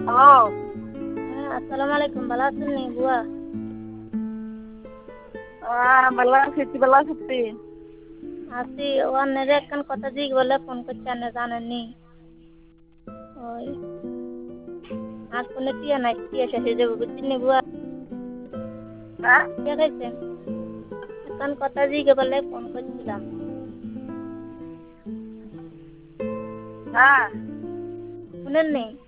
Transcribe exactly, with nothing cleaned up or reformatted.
Hello. হ্যাঁ, আসসালামু আলাইকুম। ভালো আছেন নি বুয়া? হ্যাঁ, ভালো আছি। তুই ভালো আছিস তুই? আছি। ও আপনারে একখান কথা জিজ্ঞেস বলে ফোন করছি, আপনি জানেননি? ওই আর ফোনে টিয়া নাই, টিয়া শেষ হয়ে যাবে বুঝছেন নি বুয়া? হ্যাঁ? টিয়া খাইছেন? একখান কথা জিজ্ঞেস বলে ফোন করছিলাম। হ্যাঁ। শুনেন নি?